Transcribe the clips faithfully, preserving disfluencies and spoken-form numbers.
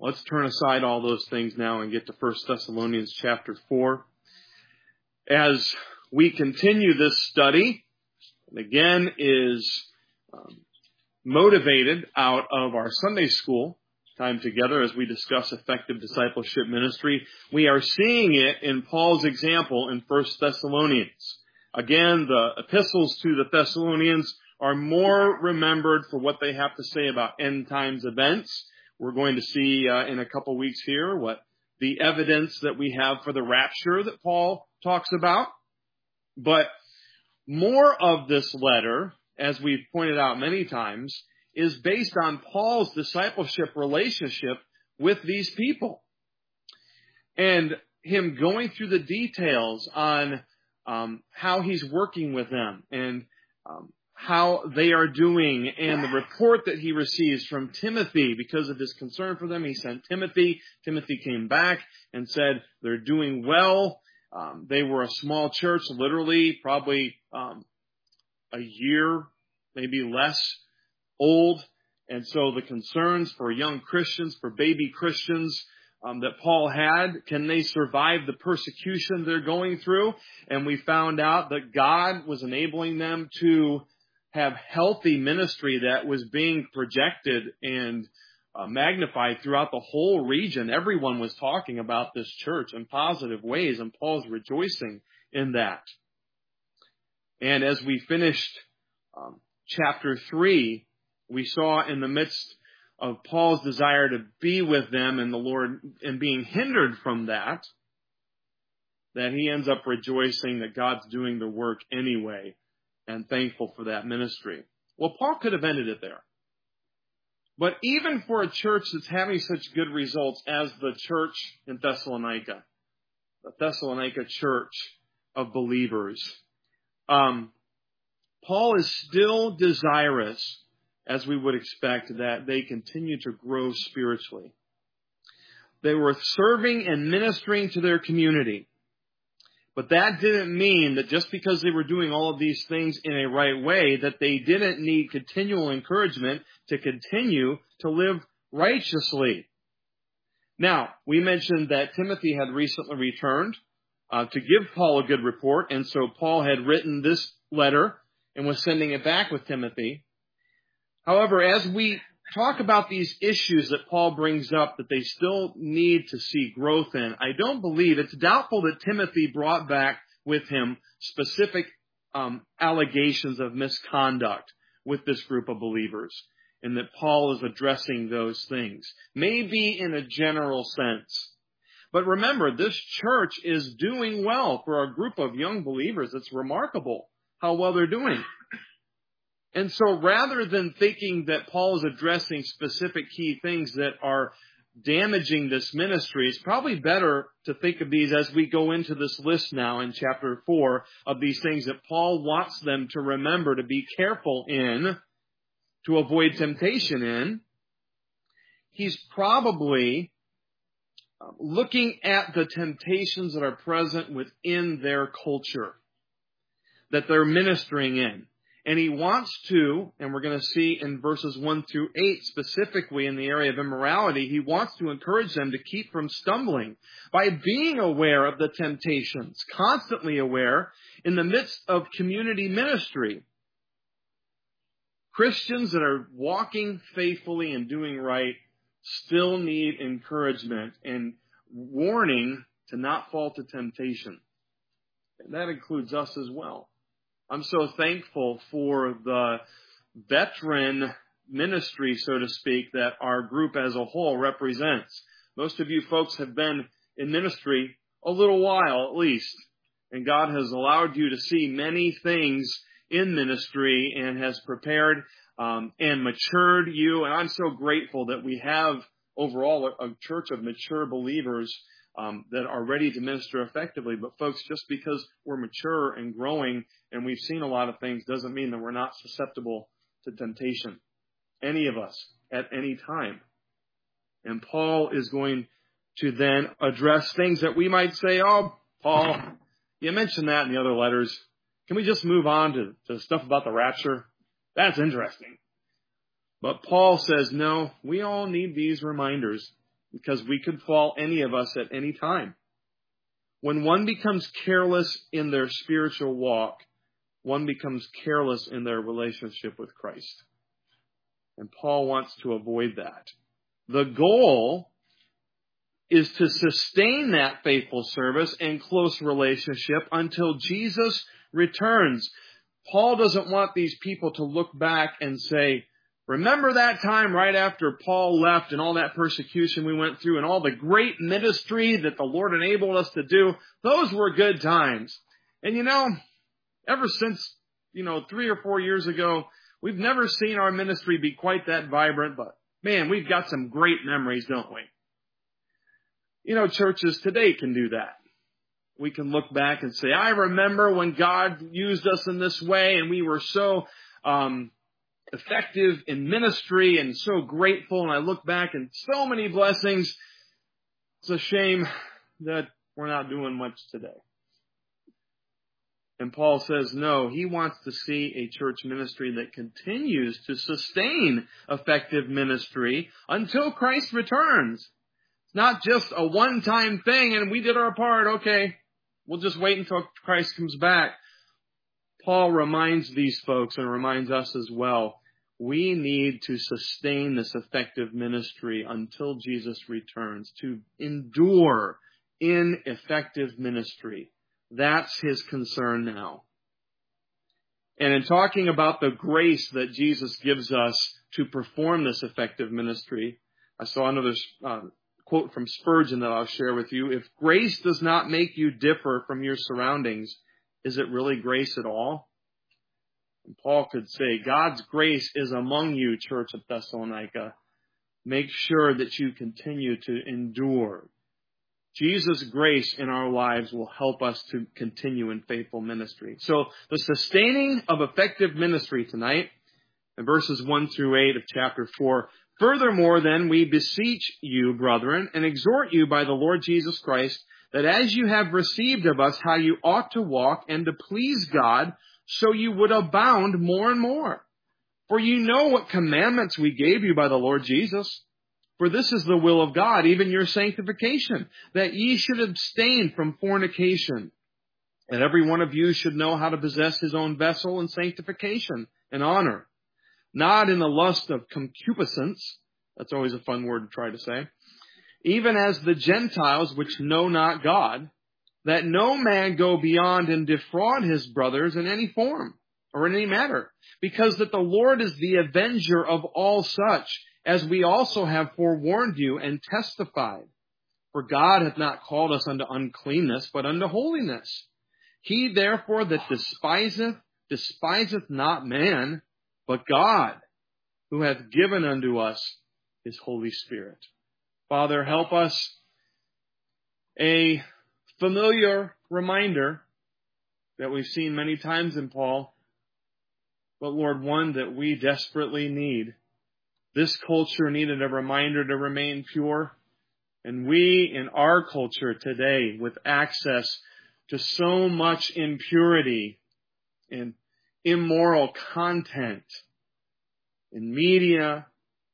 Let's turn aside all those things now and get to First Thessalonians chapter four. As we continue this study, again, is um, motivated out of our Sunday school time together as we discuss effective discipleship ministry. We are seeing it in Paul's example in First Thessalonians. Again, the epistles to the Thessalonians are more remembered for what they have to say about end times events. We're going to see uh, in a couple weeks here what the evidence that we have for the rapture that Paul talks about. But more of this letter, as we've pointed out many times, is based on Paul's discipleship relationship with these people. And him going through the details on um, how he's working with them and um, how they are doing, and the report that he receives from Timothy because of his concern for them. He sent Timothy. Timothy came back and said they're doing well. Um, they were a small church, literally probably um, a year, maybe less old. And so the concerns for young Christians, for baby Christians um, that Paul had, can they survive the persecution they're going through? And we found out that God was enabling them to have healthy ministry that was being projected and uh, magnified throughout the whole region. Everyone was talking about this church in positive ways, and Paul's rejoicing in that. And as we finished um, chapter three, we saw in the midst of Paul's desire to be with them and the Lord and being hindered from that, that he ends up rejoicing that God's doing the work anyway, and thankful for that ministry. Well, Paul could have ended it there. But even for a church that's having such good results as the church in Thessalonica, the Thessalonica church of believers, um, Paul is still desirous, as we would expect, that they continue to grow spiritually. They were serving and ministering to their community. But that didn't mean that just because they were doing all of these things in a right way, that they didn't need continual encouragement to continue to live righteously. Now, we mentioned that Timothy had recently returned uh, to give Paul a good report, and so Paul had written this letter and was sending it back with Timothy. However, as we talk about these issues that Paul brings up that they still need to see growth in, I don't believe, it's doubtful that Timothy brought back with him specific um, allegations of misconduct with this group of believers, and that Paul is addressing those things, maybe in a general sense. But remember, this church is doing well for a group of young believers. It's remarkable how well they're doing. And so rather than thinking that Paul is addressing specific key things that are damaging this ministry, it's probably better to think of these as we go into this list now in chapter four of these things that Paul wants them to remember to be careful in, to avoid temptation in. He's probably looking at the temptations that are present within their culture that they're ministering in. And he wants to, and we're going to see in verses one through eight, specifically in the area of immorality, he wants to encourage them to keep from stumbling by being aware of the temptations, constantly aware in the midst of community ministry. Christians that are walking faithfully and doing right still need encouragement and warning to not fall to temptation. And that includes us as well. I'm so thankful for the veteran ministry, so to speak, that our group as a whole represents. Most of you folks have been in ministry a little while at least, and God has allowed you to see many things in ministry and has prepared um, and matured you. And I'm so grateful that we have overall a, a church of mature believers Um, that are ready to minister effectively. But folks, just because we're mature and growing and we've seen a lot of things doesn't mean that we're not susceptible to temptation. Any of us at any time. And Paul is going to then address things that we might say, oh, Paul, you mentioned that in the other letters. Can we just move on to, to stuff about the rapture? That's interesting. But Paul says, no, we all need these reminders. because we could fall, any of us, at any time. When one becomes careless in their spiritual walk, one becomes careless in their relationship with Christ. And Paul wants to avoid that. The goal is to sustain that faithful service and close relationship until Jesus returns. Paul doesn't want these people to look back and say, remember that time right after Paul left and all that persecution we went through and all the great ministry that the Lord enabled us to do? Those were good times. And you know, ever since, you know, three or four years ago, we've never seen our ministry be quite that vibrant, but man, we've got some great memories, don't we? You know, churches today can do that. We can look back and say, I remember when God used us in this way and we were so um, effective in ministry and so grateful. And I look back and so many blessings. It's a shame that we're not doing much today. And Paul says, no, he wants to see a church ministry that continues to sustain effective ministry until Christ returns. It's not just a one-time thing and we did our part, okay, we'll just wait until Christ comes back. Paul reminds these folks and reminds us as well, we need to sustain this effective ministry until Jesus returns, to endure in effective ministry. That's his concern now. And in talking about the grace that Jesus gives us to perform this effective ministry, I saw another uh, quote from Spurgeon that I'll share with you. If grace does not make you differ from your surroundings, is it really grace at all? And Paul could say, God's grace is among you, Church of Thessalonica. Make sure that you continue to endure. Jesus' grace in our lives will help us to continue in faithful ministry. So the sustaining of effective ministry tonight, in verses one through eight of chapter four. Furthermore, then, we beseech you, brethren, and exhort you by the Lord Jesus Christ, that as you have received of us how you ought to walk and to please God, so you would abound more and more. For you know what commandments we gave you by the Lord Jesus. For this is the will of God, even your sanctification, that ye should abstain from fornication, that every one of you should know how to possess his own vessel in sanctification and honor, not in the lust of concupiscence. That's always a fun word to try to say. Even as the Gentiles which know not God, that no man go beyond and defraud his brothers in any form or in any matter, because that the Lord is the avenger of all such, as we also have forewarned you and testified. For God hath not called us unto uncleanness, but unto holiness. He therefore that despiseth, despiseth not man, but God, who hath given unto us his Holy Spirit. Father, help us a familiar reminder that we've seen many times in Paul, but Lord, one that we desperately need. This culture needed a reminder to remain pure. And we in our culture today, with access to so much impurity and immoral content in media,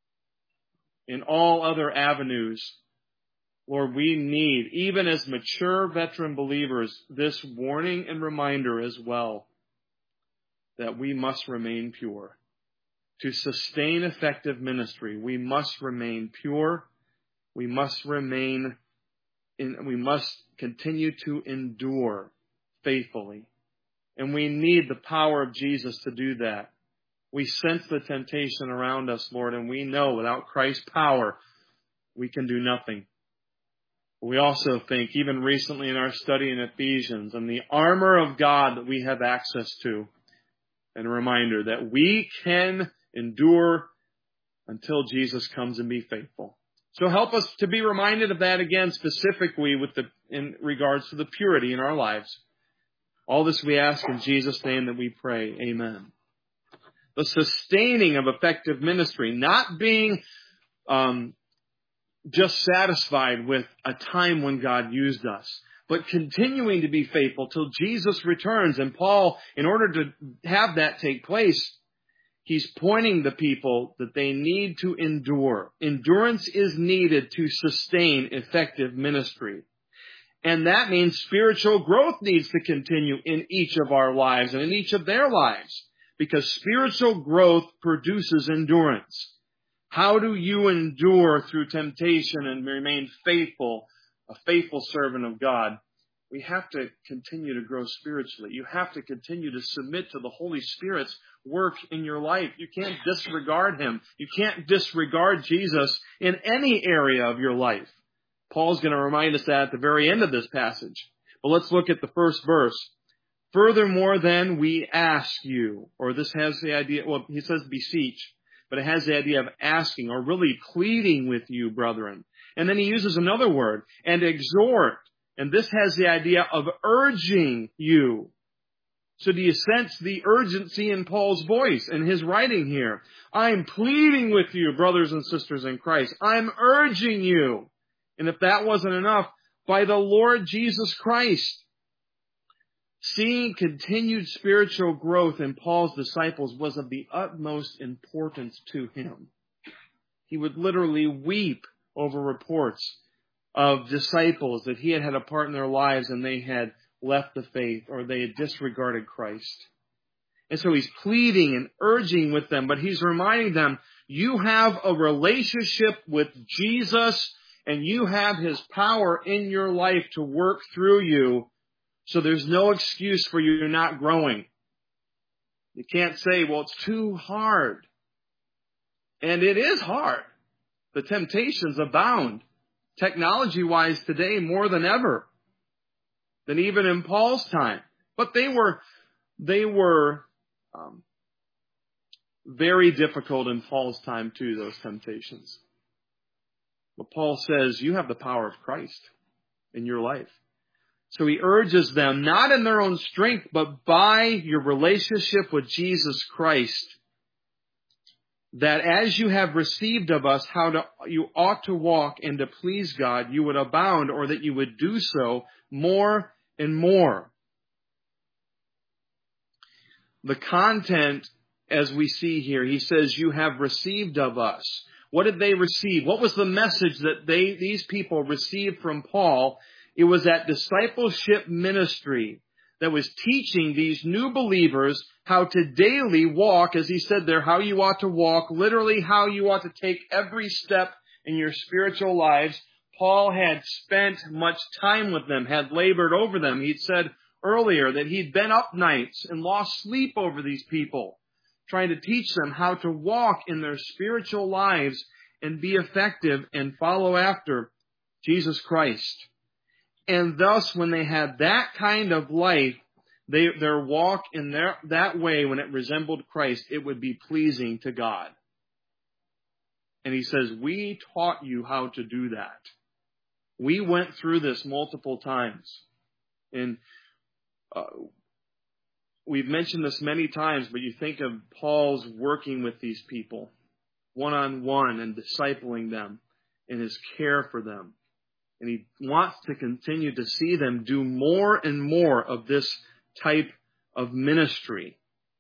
in all other avenues, Lord, we need, even as mature veteran believers, this warning and reminder as well, that we must remain pure. To sustain effective ministry, we must remain pure. We must remain in, we must continue to endure faithfully. And we need the power of Jesus to do that. We sense the temptation around us, Lord, and we know without Christ's power, we can do nothing. We also think, even recently in our study in Ephesians, and the armor of God that we have access to, and a reminder that we can endure until Jesus comes and be faithful. So help us to be reminded of that again, specifically with the in regards to the purity in our lives. All this we ask in Jesus' name that we pray. Amen. The sustaining of effective ministry, not being um, just satisfied with a time when God used us, but continuing to be faithful till Jesus returns. And Paul, in order to have that take place, He's pointing the people that they need to endure. Endurance is needed to sustain effective ministry. And that means spiritual growth needs to continue in each of our lives and in each of their lives, because spiritual growth produces endurance. How do you endure through temptation and remain faithful, a faithful servant of God? We have to continue to grow spiritually. You have to continue to submit to the Holy Spirit's work in your life. You can't disregard Him. You can't disregard Jesus in any area of your life. Paul's going to remind us that at the very end of this passage. But let's look at the first verse. Furthermore, then, we ask you, or this has the idea, well, he says beseech, but it has the idea of asking, or really pleading with you, brethren. And then he uses another word, and exhort. And this has the idea of urging you. So do you sense the urgency in Paul's voice and his writing here? I'm pleading with you, brothers and sisters in Christ. I'm urging you. And if that wasn't enough, by the Lord Jesus Christ. Seeing continued spiritual growth in Paul's disciples was of the utmost importance to him. He would literally weep over reports of disciples that he had had a part in their lives and they had left the faith or they had disregarded Christ. And so he's pleading and urging with them, but he's reminding them, you have a relationship with Jesus and you have His power in your life to work through you. So there's no excuse for you not growing. You can't say, well, it's too hard. And it is hard. The temptations abound. Technology-wise today more than ever. Than even in Paul's time. But they were, they were um, very difficult in Paul's time too, those temptations. But Paul says, you have the power of Christ in your life. So he urges them, not in their own strength, but by your relationship with Jesus Christ, that as you have received of us how to, you ought to walk and to please God, you would abound, or that you would do so more and more. The content, as we see here, he says, you have received of us. What did they receive? What was the message that they, these people received from Paul? It was that discipleship ministry that was teaching these new believers how to daily walk, as he said there, how you ought to walk, literally how you ought to take every step in your spiritual lives. Paul had spent much time with them, had labored over them. He'd said earlier that he'd been up nights and lost sleep over these people, trying to teach them how to walk in their spiritual lives and be effective and follow after Jesus Christ. And thus, when they had that kind of life, they, their walk in their, that way, when it resembled Christ, it would be pleasing to God. And he says, we taught you how to do that. We went through this multiple times. And uh, we've mentioned this many times, but you think of Paul's working with these people one-on-one and discipling them and his care for them. And he wants to continue to see them do more and more of this type of ministry.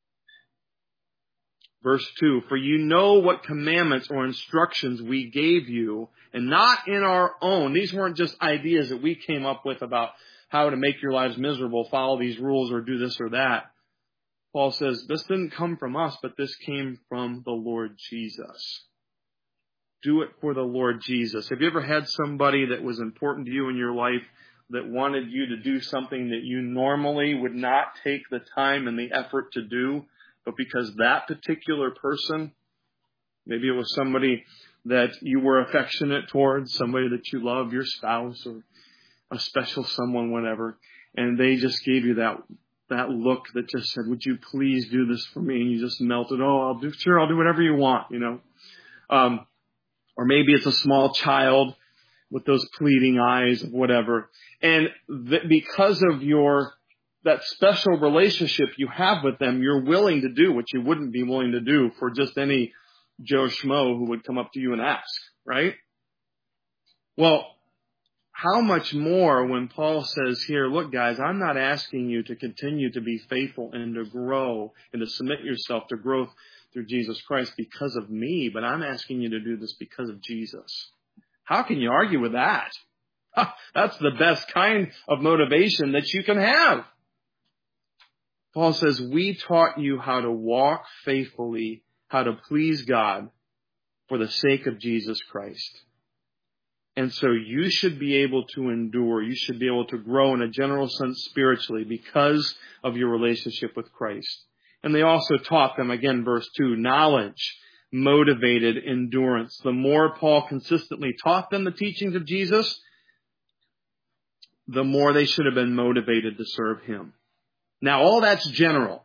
Verse two, for you know what commandments or instructions we gave you, and not in our own. These weren't just ideas that we came up with about how to make your lives miserable, follow these rules or do this or that. Paul says, this didn't come from us, but this came from the Lord Jesus. Do it for the Lord Jesus. Have you ever had somebody that was important to you in your life that wanted you to do something that you normally would not take the time and the effort to do, but because that particular person, maybe it was somebody that you were affectionate towards, somebody that you love, your spouse or a special someone, whatever, and they just gave you that that look that just said, would you please do this for me? And you just melted, oh, I'll do, sure, I'll do whatever you want, you know. Um, or maybe it's a small child with those pleading eyes, whatever. And th- because of your, that special relationship you have with them, you're willing to do what you wouldn't be willing to do for just any Joe Schmo who would come up to you and ask, right? Well, how much more when Paul says here, look guys, I'm not asking you to continue to be faithful and to grow and to submit yourself to growth through Jesus Christ because of me, but I'm asking you to do this because of Jesus. How can you argue with that? That's the best kind of motivation that you can have. Paul says, we taught you how to walk faithfully, how to please God for the sake of Jesus Christ. And so you should be able to endure. You should be able to grow in a general sense spiritually because of your relationship with Christ. And they also taught them, again, verse two, knowledge, motivated endurance. The more Paul consistently taught them the teachings of Jesus, the more they should have been motivated to serve him. Now, all that's general.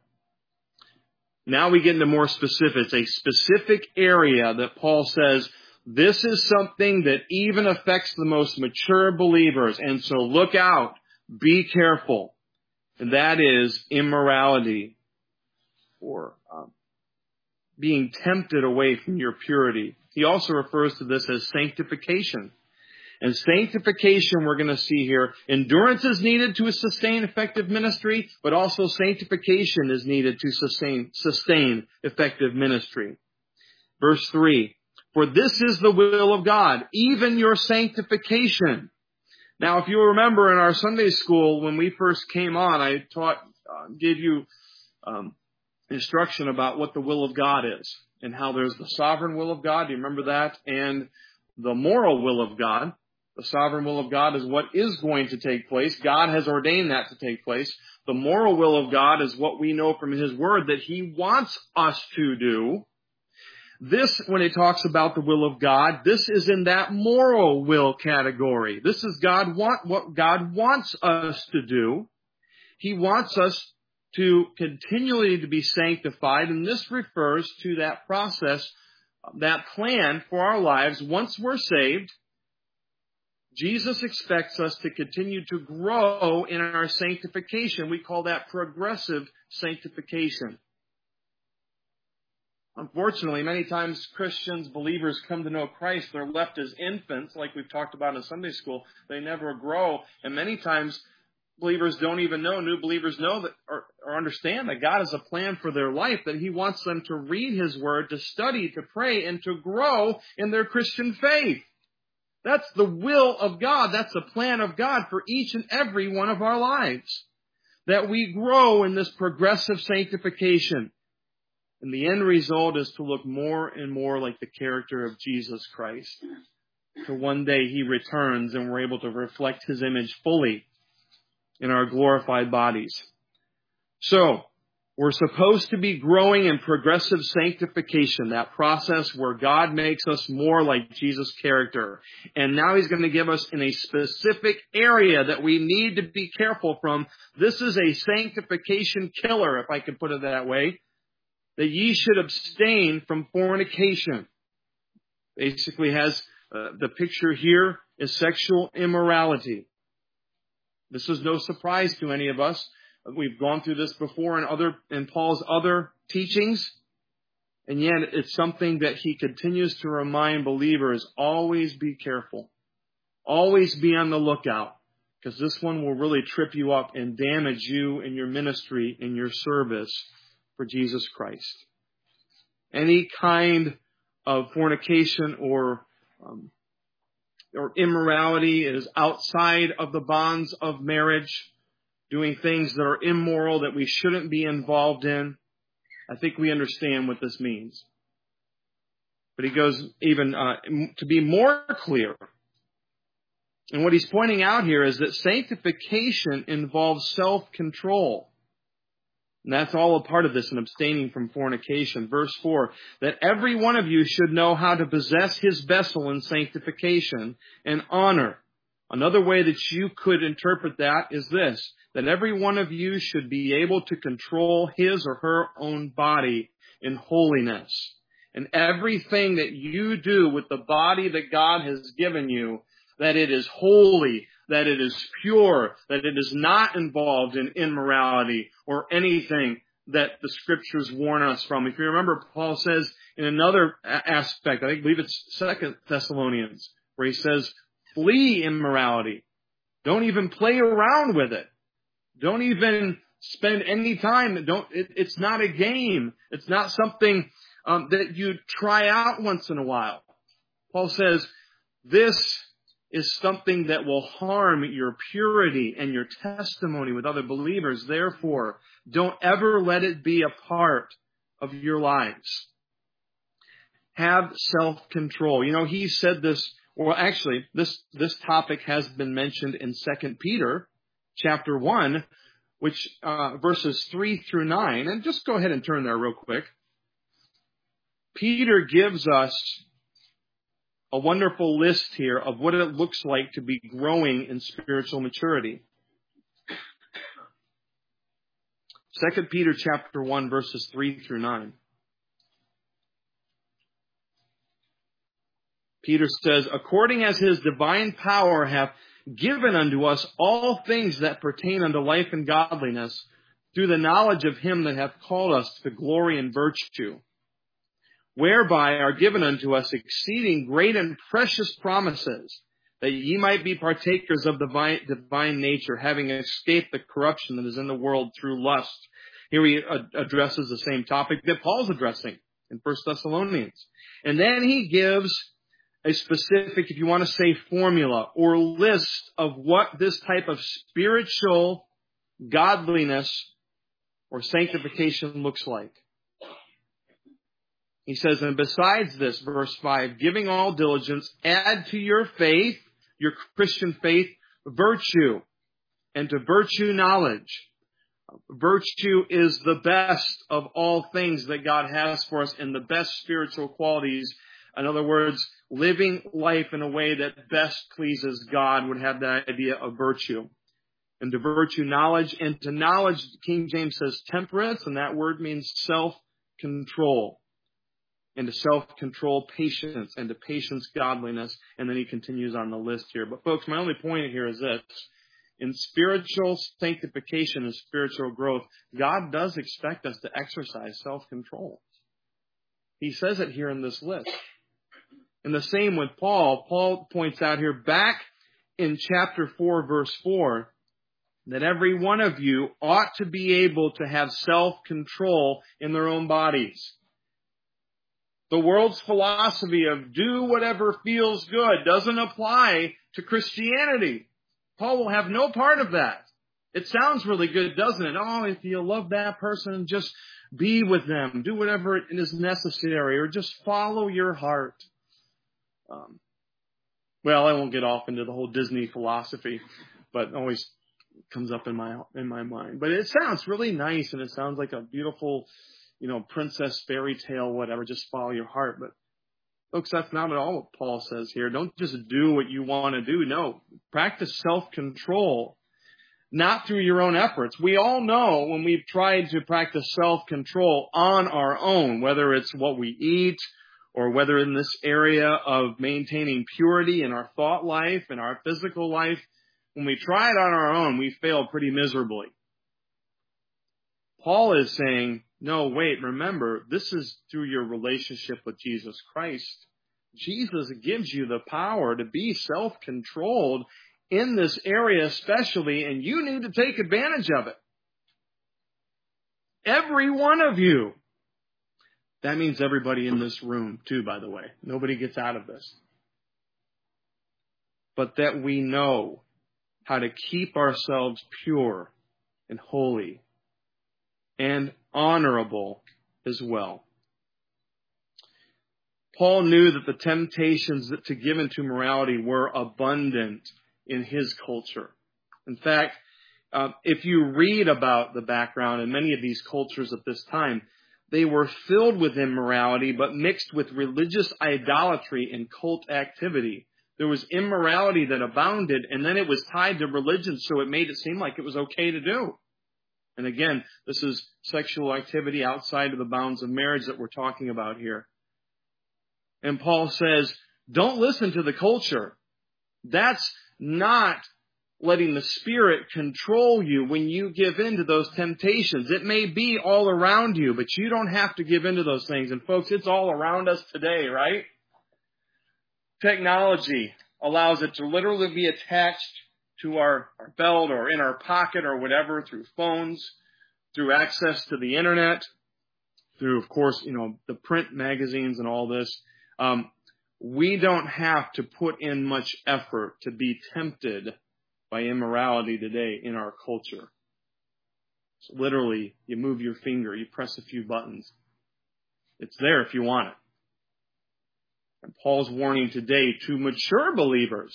Now we get into more specifics, a specific area that Paul says, this is something that even affects the most mature believers. And so look out, be careful. And that is immorality, or um, being tempted away from your purity. He also refers to this as sanctification. And sanctification, we're going to see here, endurance is needed to sustain effective ministry, but also sanctification is needed to sustain, sustain effective ministry. Verse three, for this is the will of God, even your sanctification. Now, if you remember in our Sunday school, when we first came on, I taught, uh, gave you um, instruction about what the will of God is and how there's the sovereign will of God. Do you remember that? And the moral will of God. The sovereign will of God is what is going to take place. God has ordained that to take place. The moral will of God is what we know from His Word that He wants us to do. This, when it talks about the will of God, this is in that moral will category. This is God want, what God wants us to do. He wants us to continually to be sanctified, and this refers to that process, that plan for our lives once we're saved. Jesus expects us to continue to grow in our sanctification. We call that progressive sanctification. Unfortunately, many times Christians, believers come to know Christ. They're left as infants, like we've talked about in Sunday school. They never grow. And many times believers don't even know, new believers know that or, or understand that God has a plan for their life, that He wants them to read His Word, to study, to pray, and to grow in their Christian faith. That's the will of God. That's the plan of God for each and every one of our lives. That we grow in this progressive sanctification. And the end result is to look more and more like the character of Jesus Christ. So one day He returns and we're able to reflect His image fully in our glorified bodies. So, we're supposed to be growing in progressive sanctification, that process where God makes us more like Jesus' character. And now He's going to give us in a specific area that we need to be careful from. This is a sanctification killer, if I could put it that way. That ye should abstain from fornication. Basically has uh, the picture here is sexual immorality. This is no surprise to any of us. We've gone through this before in other in Paul's other teachings. And yet it's something that he continues to remind believers, always be careful. Always be on the lookout. Because this one will really trip you up and damage you in your ministry, in your service for Jesus Christ. Any kind of fornication or um, or immorality is outside of the bonds of marriage, doing things that are immoral that we shouldn't be involved in. I think we understand what this means. But he goes even uh, to be more clear. And what he's pointing out here is that sanctification involves self-control. And that's all a part of this in abstaining from fornication. Verse four, that every one of you should know how to possess his vessel in sanctification and honor. Another way that you could interpret that is this, that every one of you should be able to control his or her own body in holiness. And everything that you do with the body that God has given you, that it is holy, that it is pure, that it is not involved in immorality or anything that the Scriptures warn us from. If you remember, Paul says in another aspect, I believe it's Second Thessalonians, where he says, flee immorality. Don't even play around with it. Don't even spend any time. Don't. It, it's not a game. It's not something um, that you try out once in a while. Paul says, this is something that will harm your purity and your testimony with other believers. Therefore, don't ever let it be a part of your lives. Have self-control. You know, he said this, well, actually, this, this topic has been mentioned in Second Peter chapter one, which, uh, verses three through nine. And just go ahead and turn there real quick. Peter gives us a wonderful list here of what it looks like to be growing in spiritual maturity. Second Peter chapter one, verses three through nine. Peter says, according as his divine power hath given unto us all things that pertain unto life and godliness, through the knowledge of him that hath called us to glory and virtue, whereby are given unto us exceeding great and precious promises, that ye might be partakers of the divine, divine nature, having escaped the corruption that is in the world through lust. Here he addresses the same topic that Paul's addressing in First Thessalonians. And then he gives a specific, if you want to say, formula or list of what this type of spiritual godliness or sanctification looks like. He says, and besides this, verse five, giving all diligence, add to your faith, your Christian faith, virtue, and to virtue knowledge. Virtue is the best of all things that God has for us and the best spiritual qualities. In other words, living life in a way that best pleases God would have that idea of virtue. And to virtue knowledge, and to knowledge, King James says temperance, and that word means self-control. And to self-control, patience, and to patience, godliness. And then he continues on the list here. But folks, my only point here is this. In spiritual sanctification and spiritual growth, God does expect us to exercise self-control. He says it here in this list. And the same with Paul. Paul points out here back in chapter four, verse four, that every one of you ought to be able to have self-control in their own bodies. The world's philosophy of do whatever feels good doesn't apply to Christianity. Paul will have no part of that. It sounds really good, doesn't it? Oh, if you love that person, just be with them. Do whatever is necessary, or just follow your heart. Um, well, I won't get off into the whole Disney philosophy, but it always comes up in my in my mind. But it sounds really nice, and it sounds like a beautiful, you know, princess fairy tale, whatever. Just follow your heart. But folks, that's not at all what Paul says here. Don't just do what you want to do. No, practice self-control, not through your own efforts. We all know when we've tried to practice self-control on our own, whether it's what we eat, or whether in this area of maintaining purity in our thought life and our physical life, when we try it on our own, we fail pretty miserably. Paul is saying, no, wait, remember, this is through your relationship with Jesus Christ. Jesus gives you the power to be self-controlled in this area especially, and you need to take advantage of it. Every one of you. That means everybody in this room, too, by the way. Nobody gets out of this. But that we know how to keep ourselves pure and holy and honorable as well. Paul knew that the temptations to give into morality were abundant in his culture. In fact, uh, if you read about the background in many of these cultures at this time, they were filled with immorality, but mixed with religious idolatry and cult activity. There was immorality that abounded, and then it was tied to religion, so it made it seem like it was okay to do. And again, this is sexual activity outside of the bounds of marriage that we're talking about here. And Paul says, don't listen to the culture. That's not letting the Spirit control you when you give in to those temptations. It may be all around you, but you don't have to give in to those things. And folks, it's all around us today, right? Technology allows it to literally be attached to our, our belt or in our pocket or whatever, through phones, through access to the internet, through, of course, you know, the print magazines and all this. Um, we don't have to put in much effort to be tempted by immorality today in our culture. So literally, you move your finger, you press a few buttons. It's there if you want it. And Paul's warning today to mature believers,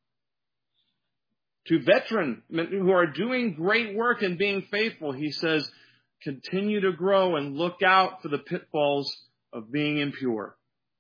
to veterans who are doing great work and being faithful, he says, continue to grow and look out for the pitfalls of being impure.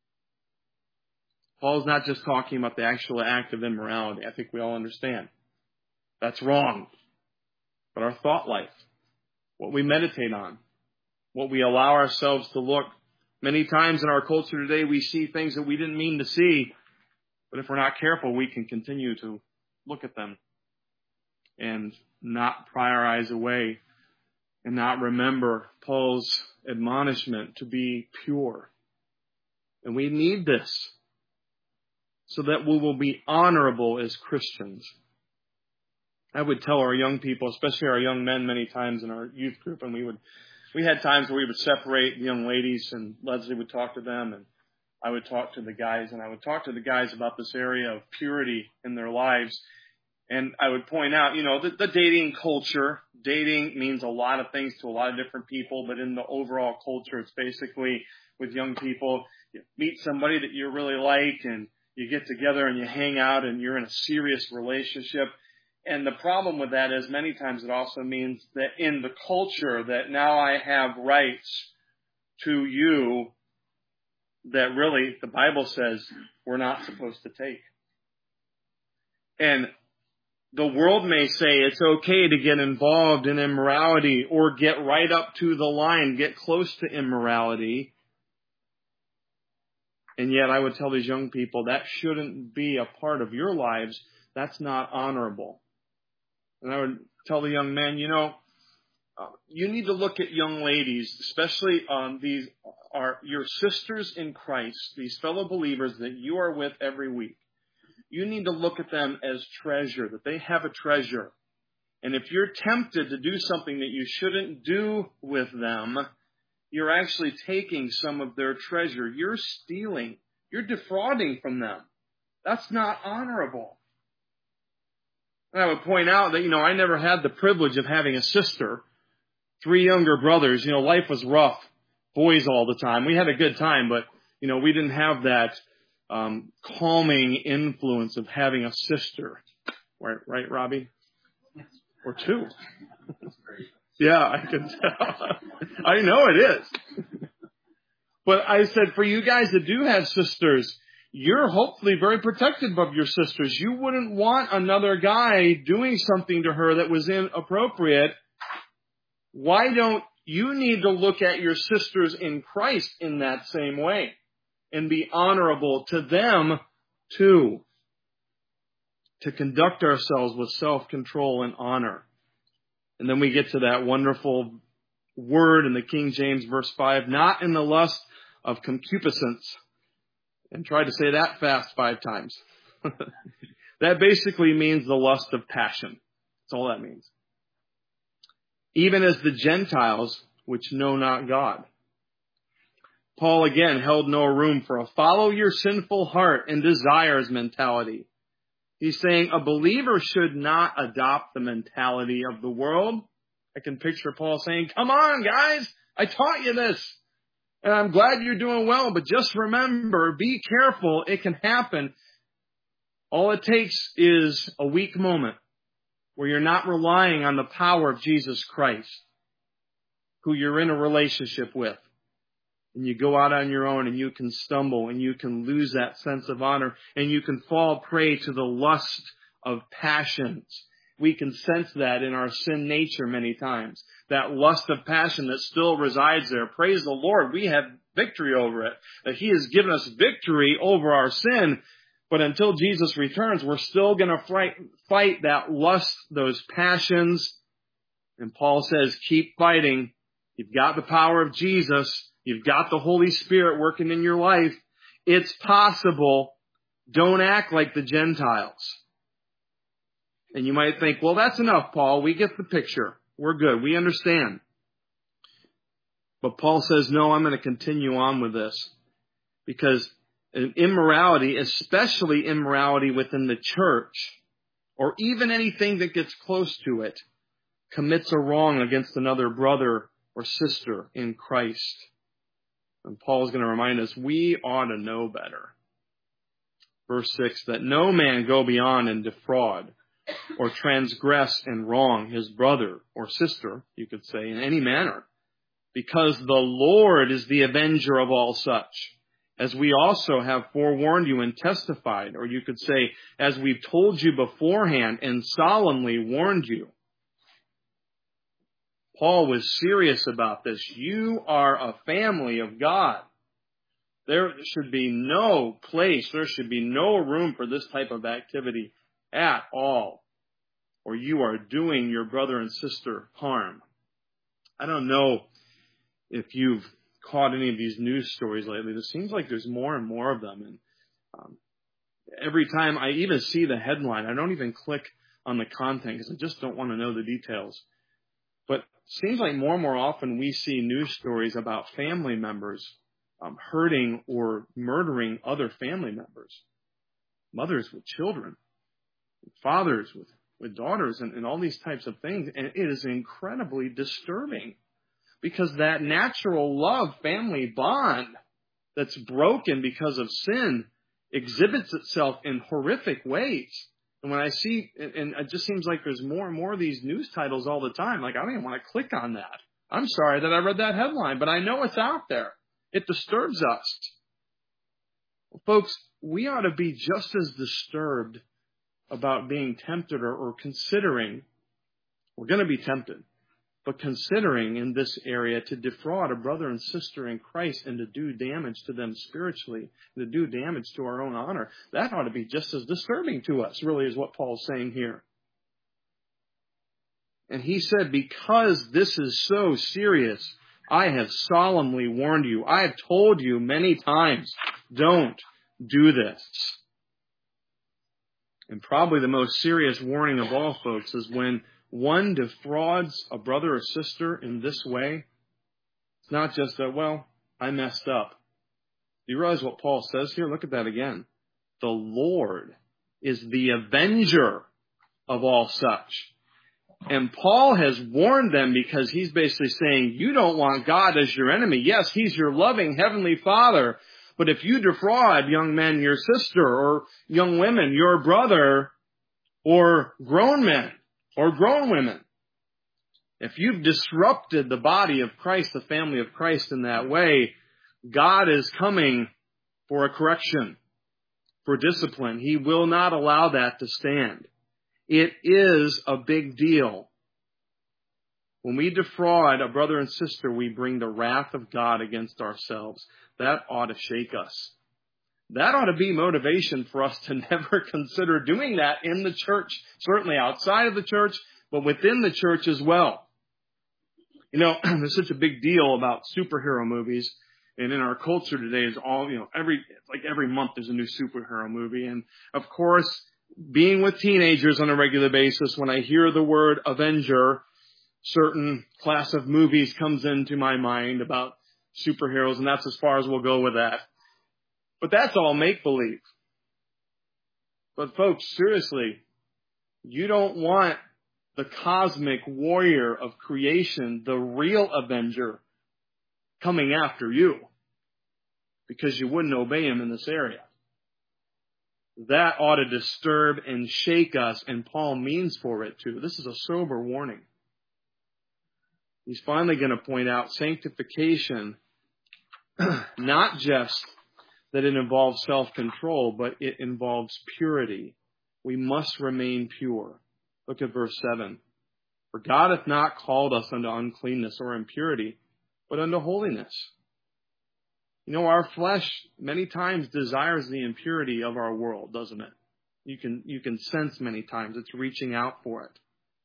Paul's not just talking about the actual act of immorality. I think we all understand. That's wrong. But our thought life, what we meditate on, what we allow ourselves to look. Many times in our culture today, we see things that we didn't mean to see. But if we're not careful, we can continue to look at them and not pry our eyes away and not remember Paul's admonishment to be pure. And we need this so that we will be honorable as Christians. I would tell our young people, especially our young men many times in our youth group, and we would, we had times where we would separate the young ladies and Leslie would talk to them and I would talk to the guys and I would talk to the guys about this area of purity in their lives. And I would point out, you know, the, the dating culture, dating means a lot of things to a lot of different people, but in the overall culture, it's basically with young people, you meet somebody that you really like and you get together and you hang out and you're in a serious relationship. And the problem with that is many times it also means that in the culture that now I have rights to you that really the Bible says we're not supposed to take. And the world may say it's okay to get involved in immorality or get right up to the line, get close to immorality. And yet I would tell these young people that shouldn't be a part of your lives. That's not honorable. And I would tell the young men, you know, uh, you need to look at young ladies, especially um, these are your sisters in Christ, these fellow believers that you are with every week. You need to look at them as treasure, that they have a treasure. And if you're tempted to do something that you shouldn't do with them, you're actually taking some of their treasure. You're stealing. You're defrauding from them. That's not honorable. And I would point out that, you know, I never had the privilege of having a sister, three younger brothers. You know, life was rough, boys all the time. We had a good time, but, you know, we didn't have that um, calming influence of having a sister. Right, right, Robbie? Or two. Yeah, I can tell. I know it is. But I said, for you guys that do have sisters, you're hopefully very protective of your sisters. You wouldn't want another guy doing something to her that was inappropriate. Why don't you need to look at your sisters in Christ in that same way and be honorable to them too? To conduct ourselves with self-control and honor. And then we get to that wonderful word in the King James verse five, not in the lust of concupiscence. And try to say that fast five times. That basically means the lust of passion. That's all that means. Even as the Gentiles, which know not God. Paul again held no room for a follow your sinful heart and desires mentality. He's saying a believer should not adopt the mentality of the world. I can picture Paul saying, come on, guys, I taught you this. And I'm glad you're doing well, but just remember, be careful. It can happen. All it takes is a weak moment where you're not relying on the power of Jesus Christ, who you're in a relationship with. And you go out on your own and you can stumble and you can lose that sense of honor and you can fall prey to the lust of passions. We can sense that in our sin nature many times. That lust of passion that still resides there. Praise the Lord, we have victory over it. That He has given us victory over our sin. But until Jesus returns, we're still going to fight, fight that lust, those passions. And Paul says, keep fighting. You've got the power of Jesus. You've got the Holy Spirit working in your life. It's possible. Don't act like the Gentiles. And you might think, well, that's enough, Paul. We get the picture. We're good. We understand. But Paul says, no, I'm going to continue on with this. Because immorality, especially immorality within the church, or even anything that gets close to it, commits a wrong against another brother or sister in Christ. And Paul is going to remind us, we ought to know better. Verse six, that no man go beyond and defraud or transgress and wrong his brother or sister, you could say, in any manner, because the Lord is the avenger of all such, as we also have forewarned you and testified, or you could say, as we've told you beforehand and solemnly warned you. Paul was serious about this. You are a family of God. There should be no place, there should be no room for this type of activity at all, or you are doing your brother and sister harm. I don't know if you've caught any of these news stories lately. It seems like there's more and more of them. And um, every time I even see the headline, I don't even click on the content because I just don't want to know the details. But it seems like more and more often we see news stories about family members um, hurting or murdering other family members. Mothers with children, fathers with, with daughters, and, and all these types of things. And it is incredibly disturbing. Because that natural love family bond that's broken because of sin exhibits itself in horrific ways. And when I see, and it just seems like there's more and more of these news titles all the time, like I don't even want to click on that. I'm sorry that I read that headline, but I know it's out there. It disturbs us. Well, folks, we ought to be just as disturbed about being tempted or, or considering, we're going to be tempted, but considering in this area to defraud a brother and sister in Christ and to do damage to them spiritually, to do damage to our own honor, that ought to be just as disturbing to us, really, is what Paul's saying here. And he said, because this is so serious, I have solemnly warned you. I have told you many times, don't do this. And probably the most serious warning of all, folks, is when one defrauds a brother or sister in this way. It's not just that, well, I messed up. Do you realize what Paul says here? Look at that again. The Lord is the avenger of all such. And Paul has warned them because he's basically saying, you don't want God as your enemy. Yes, he's your loving heavenly Father. But if you defraud, young men, your sister, or young women, your brother, or grown men, or grown women, if you've disrupted the body of Christ, the family of Christ in that way, God is coming for a correction, for discipline. He will not allow that to stand. It is a big deal. When we defraud a brother and sister, we bring the wrath of God against ourselves. That ought to shake us. That ought to be motivation for us to never consider doing that in the church, certainly outside of the church, but within the church as well. You know, there's such a big deal about superhero movies, and in our culture today is all, you know, every, it's like every month there's a new superhero movie. And of course, being with teenagers on a regular basis, when I hear the word Avenger, certain class of movies comes into my mind about superheroes, and that's as far as we'll go with that. But that's all make-believe. But folks, seriously, you don't want the cosmic warrior of creation, the real avenger, coming after you because you wouldn't obey him in this area. That ought to disturb and shake us, and Paul means for it to. This is a sober warning. He's finally going to point out sanctification, not just that it involves self-control, but it involves purity. We must remain pure. Look at verse seven. For God hath not called us unto uncleanness or impurity, but unto holiness. You know, our flesh many times desires the impurity of our world, doesn't it? You can, you can sense many times it's reaching out for it.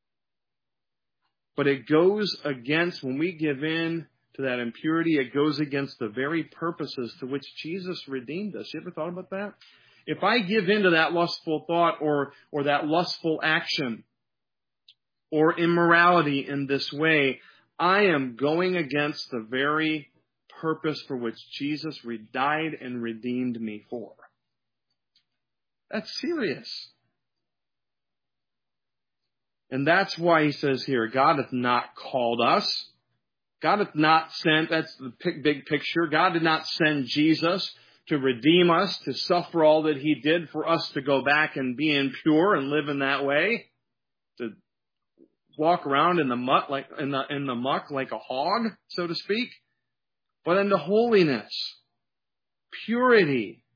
But it goes against, when we give in to that impurity, it goes against the very purposes to which Jesus redeemed us. You ever thought about that? If I give in to that lustful thought or, or that lustful action or immorality in this way, I am going against the very purpose for which Jesus died and redeemed me for. That's serious. And that's why he says here, God hath not called us. God hath not sent, that's the big picture. God did not send Jesus to redeem us, to suffer all that he did for us to go back and be impure and live in that way. To walk around in the muck like in the in the muck like a hog, so to speak. But into holiness, purity.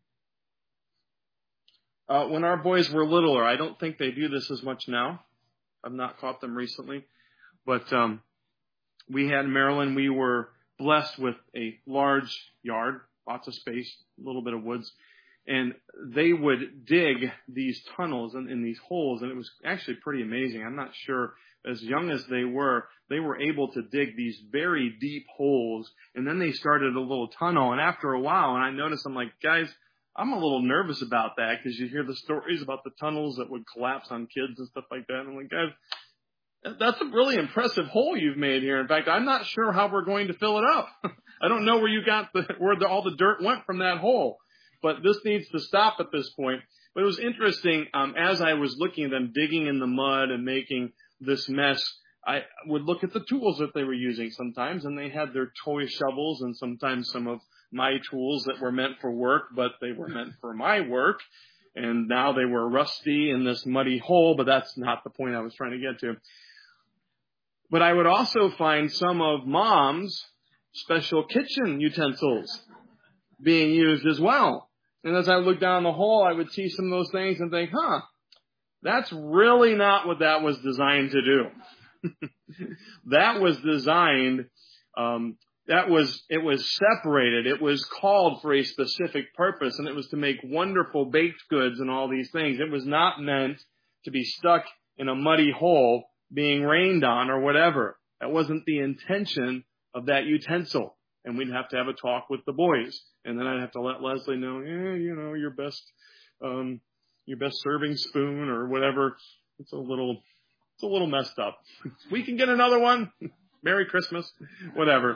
Uh, when our boys were littler, I don't think they do this as much now. I've not caught them recently. But um, we had in Maryland, we were blessed with a large yard, lots of space, a little bit of woods. And they would dig these tunnels and in, in these holes, and it was actually pretty amazing. I'm not sure, as young as they were, they were able to dig these very deep holes, and then they started a little tunnel. And after a while, and I noticed, I'm like, guys, I'm a little nervous about that, because you hear the stories about the tunnels that would collapse on kids and stuff like that. And I'm like, guys, that's a really impressive hole you've made here. In fact, I'm not sure how we're going to fill it up. I don't know where you got the, where the, all the dirt went from that hole. But this needs to stop at this point. But it was interesting, um, as I was looking at them digging in the mud and making this mess, I would look at the tools that they were using sometimes, and they had their toy shovels and sometimes some of my tools that were meant for work, but they were meant for my work. And now they were rusty in this muddy hole, but that's not the point I was trying to get to. But I would also find some of Mom's special kitchen utensils being used as well. And as I look down the hole, I would see some of those things and think, huh, that's really not what that was designed to do. That was designed, um, that was, it was separated. It was called for a specific purpose, and it was to make wonderful baked goods and all these things. It was not meant to be stuck in a muddy hole being rained on or whatever. That wasn't the intention of that utensil. And we'd have to have a talk with the boys. And then I'd have to let Leslie know, eh, you know, your best, um, your best serving spoon or whatever. It's a little, it's a little messed up. We can get another one. Merry Christmas. Whatever.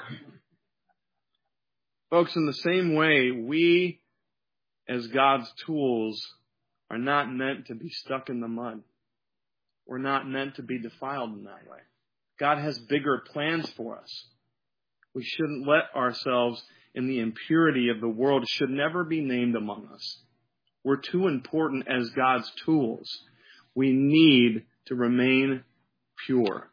Folks, in the same way, we, as God's tools, are not meant to be stuck in the mud. We're not meant to be defiled in that way. God has bigger plans for us. We shouldn't let ourselves in the impurity of the world. It should never be named among us. We're too important as God's tools. We need to remain pure.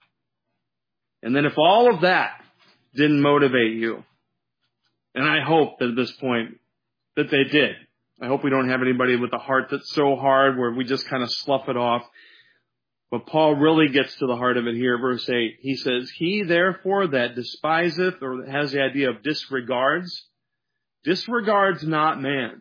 And then if all of that didn't motivate you, and I hope that at this point that they did. I hope we don't have anybody with a heart that's so hard where we just kind of slough it off. But Paul really gets to the heart of it here, verse eight. He says, he therefore that despiseth, or has the idea of disregards, disregards not man.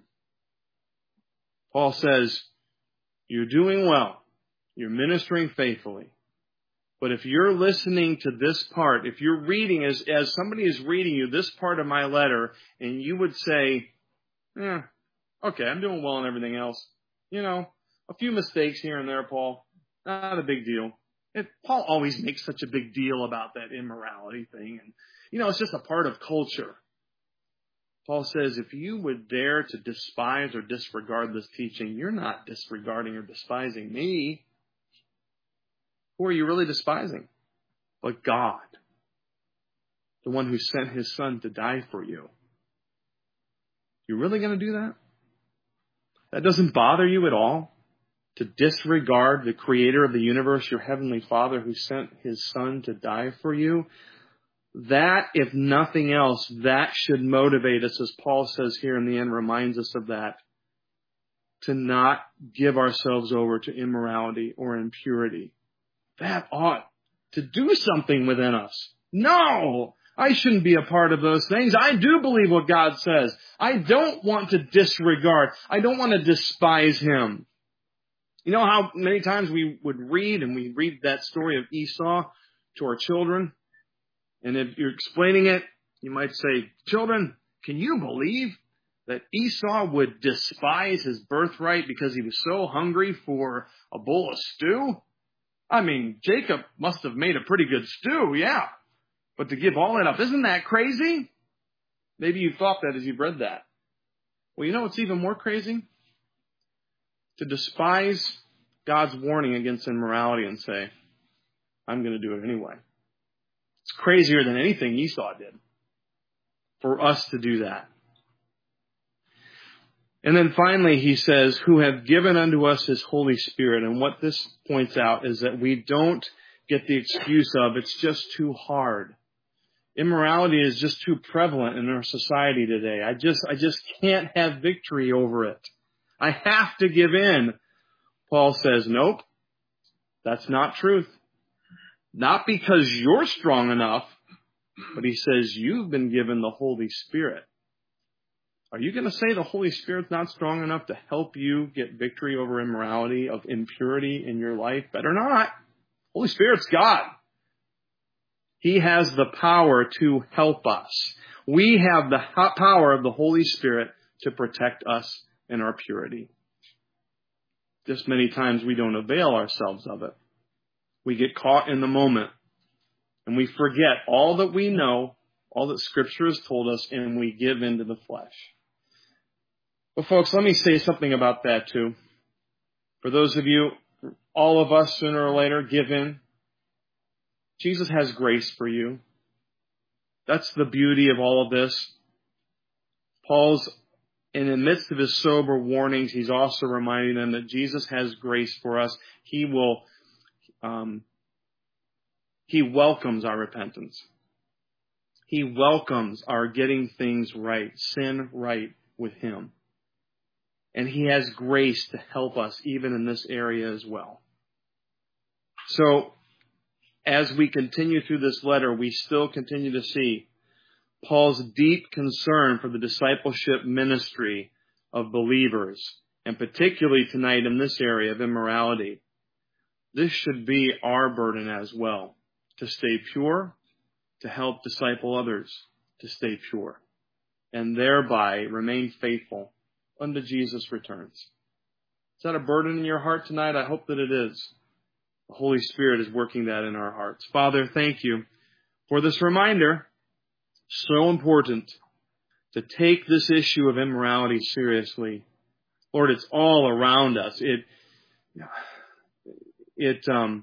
Paul says, you're doing well. You're ministering faithfully. But if you're listening to this part, if you're reading, as, as somebody is reading you this part of my letter, and you would say, eh, okay, I'm doing well and everything else. You know, a few mistakes here and there, Paul. Not a big deal. It, Paul always makes such a big deal about that immorality thing. And, you know, it's just a part of culture. Paul says, if you would dare to despise or disregard this teaching, you're not disregarding or despising me. Who are you really despising? But God, the one who sent his son to die for you. You really going to do that? That doesn't bother you at all? To disregard the creator of the universe, your heavenly Father who sent his son to die for you? That, if nothing else, that should motivate us, as Paul says here in the end, reminds us of that. To not give ourselves over to immorality or impurity. That ought to do something within us. No! I shouldn't be a part of those things. I do believe what God says. I don't want to disregard. I don't want to despise him. You know how many times we would read, and we read that story of Esau to our children? And if you're explaining it, you might say, children, can you believe that Esau would despise his birthright because he was so hungry for a bowl of stew? I mean, Jacob must have made a pretty good stew, yeah. But to give all that up, isn't that crazy? Maybe you thought that as you've read that. Well, you know what's even more crazy? To despise God's warning against immorality and say, I'm going to do it anyway. It's crazier than anything Esau did for us to do that. And then finally, he says, who have given unto us his Holy Spirit. And what this points out is that we don't get the excuse of, it's just too hard. Immorality is just too prevalent in our society today. I just, I just can't have victory over it. I have to give in. Paul says, nope, that's not truth. Not because you're strong enough, but he says you've been given the Holy Spirit. Are you going to say the Holy Spirit's not strong enough to help you get victory over immorality, of impurity in your life? Better not. Holy Spirit's God. He has the power to help us. We have the power of the Holy Spirit to protect us in our purity. Just many times we don't avail ourselves of it. We get caught in the moment and we forget all that we know, all that Scripture has told us, and we give into the flesh. But folks, let me say something about that too. For those of you, all of us sooner or later give in. Jesus has grace for you. That's the beauty of all of this. Paul's, in the midst of his sober warnings, he's also reminding them that Jesus has grace for us. He will, um, he welcomes our repentance. He welcomes our getting things right, sin right with him. And he has grace to help us even in this area as well. So, as we continue through this letter, we still continue to see Paul's deep concern for the discipleship ministry of believers, and particularly tonight in this area of immorality. This should be our burden as well, to stay pure, to help disciple others to stay pure, and thereby remain faithful until Jesus returns. Is that a burden in your heart tonight? I hope that it is. The Holy Spirit is working that in our hearts. Father, thank you for this reminder. So important to take this issue of immorality seriously. Lord, it's all around us. It, it um,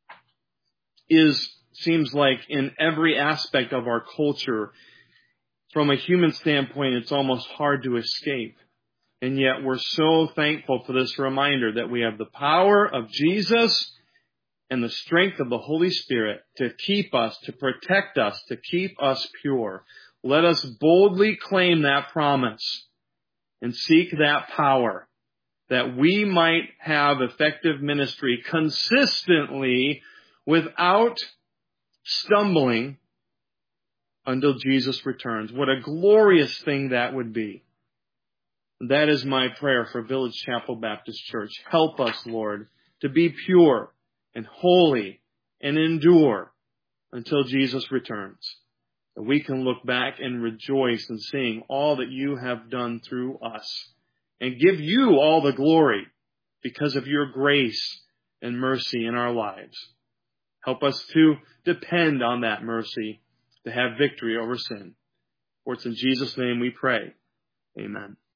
is seems like in every aspect of our culture, from a human standpoint, it's almost hard to escape. And yet we're so thankful for this reminder that we have the power of Jesus and the strength of the Holy Spirit to keep us, to protect us, to keep us pure. Let us boldly claim that promise and seek that power that we might have effective ministry consistently without stumbling until Jesus returns. What a glorious thing that would be. That is my prayer for Village Chapel Baptist Church. Help us, Lord, to be pure and holy and endure until Jesus returns. That we can look back and rejoice in seeing all that you have done through us and give you all the glory because of your grace and mercy in our lives. Help us to depend on that mercy to have victory over sin. For it's in Jesus' name we pray. Amen.